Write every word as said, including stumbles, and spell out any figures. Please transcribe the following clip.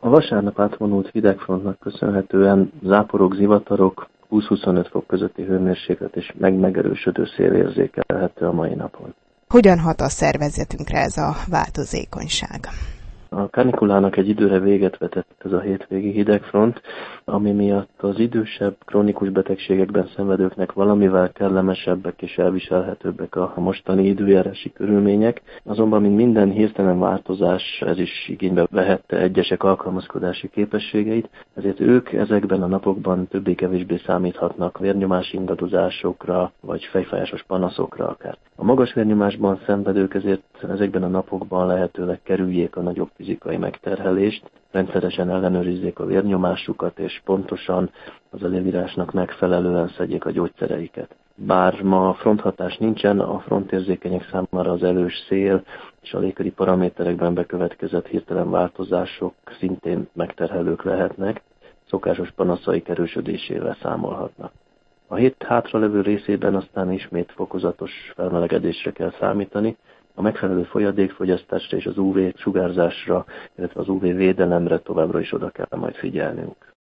A vasárnap átvonult hidegfrontnak köszönhetően záporok, zivatarok, húsz-huszonöt fok közötti hőmérséklet és megmegerősödő szél érzékelhető a mai napon. Hogyan hat a szervezetünkre ez a változékonyság? A kanikulának egy időre véget vetett ez a hétvégi hidegfront, ami miatt az idősebb, krónikus betegségekben szenvedőknek valamivel kellemesebbek és elviselhetőbbek a mostani időjárási körülmények. Azonban, mint minden hirtelen változás, ez is igénybe vehette egyesek alkalmazkodási képességeit, ezért ők ezekben a napokban többé-kevésbé számíthatnak vérnyomás ingadozásokra, vagy fejfájásos panaszokra akár. A magas vérnyomásban szenvedők ezért ezekben a napokban lehetőleg kerüljék a nagyobb fizikai megterhelést, rendszeresen ellenőrizzék a vérnyomásukat, és pontosan az előírásnak megfelelően szedjék a gyógyszereiket. Bár ma fronthatás nincsen, a frontérzékenyek számára az erős szél és a légköri paraméterekben bekövetkezett hirtelen változások szintén megterhelők lehetnek, szokásos panaszaik erősödésével számolhatnak. A hét hátralevő részében aztán ismét fokozatos felmelegedésre kell számítani, a megfelelő folyadékfogyasztásra és az ú vé sugárzásra, illetve az ú vé védelemre továbbra is oda kell majd figyelnünk.